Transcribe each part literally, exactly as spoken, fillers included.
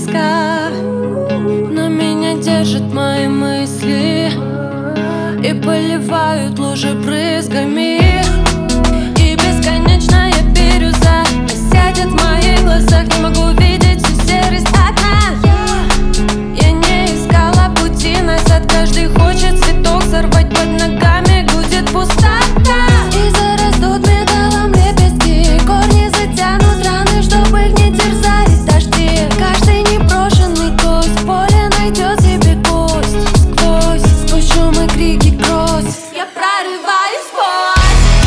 близко, но меня держат мои мысли и поливают лужи брызгами. И бесконечная бирюза сядет в моих глазах, не могу видеть всю серость окна. Я не искала пути назад, каждый хочет цветок сорвать, под ногами гудит пустота. И зарастут металлом лепестки, корни затянут раны, чтобы их не терзали дожди. Каждый непрошенный гость в поле найдет себе гость. Сквозь, сквозь шум и крики гроз я прорываюсь сквозь.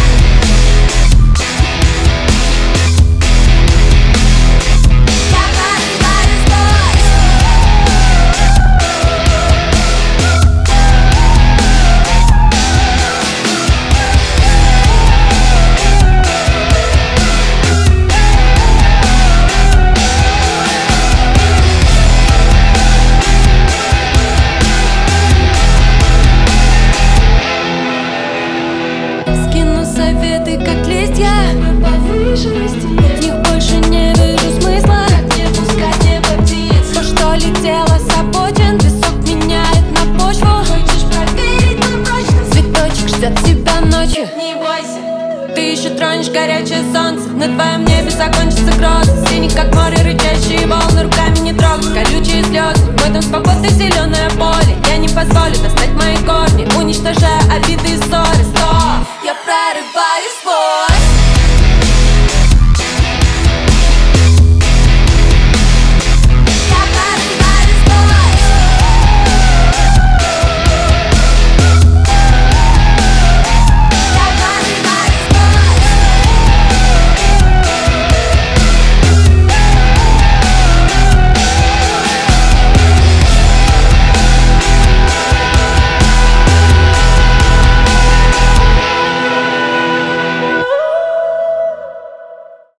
Советы как листья повышенности, в них больше не вижу смысла. Как не пускать небо птиц, то, что летело с обочин, песок меняет на почву. Хочешь проверить мою прочность? Цветочек ждет тебя ночью, не бойся. Ты еще тронешь горячее солнце, на твоем небе закончится гроза. Синий как море, рычащие волны, руками не трогать колючие слезы. В этом свободы зеленое поле, я не позволю достать мои корни, уничтожая обиды и ссоры. Стоп! Я прорываюсь сквозь.